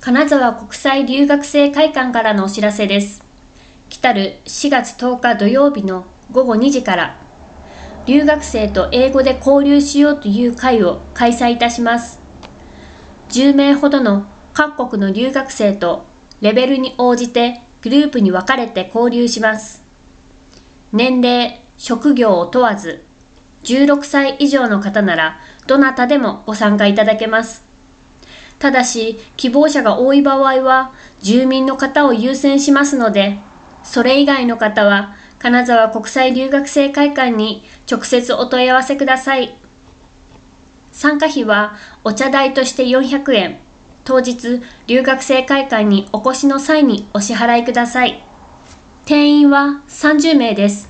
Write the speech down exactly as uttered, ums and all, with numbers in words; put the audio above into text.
金沢国際留学生会館からのお知らせです。来たるしがつとおか土曜日のごごにじから、留学生と英語で交流しようという会を開催いたします。じゅうめいほどの各国の留学生とレベルに応じてグループに分かれて交流します。年齢、職業を問わず、じゅうろくさい以上の方ならどなたでもご参加いただけます。ただし、希望者が多い場合は、住民の方を優先しますので、それ以外の方は、金沢国際留学生会館に直接お問い合わせください。参加費は、お茶代としてよんひゃくえん、当日、留学生会館にお越しの際にお支払いください。定員はさんじゅうめいです。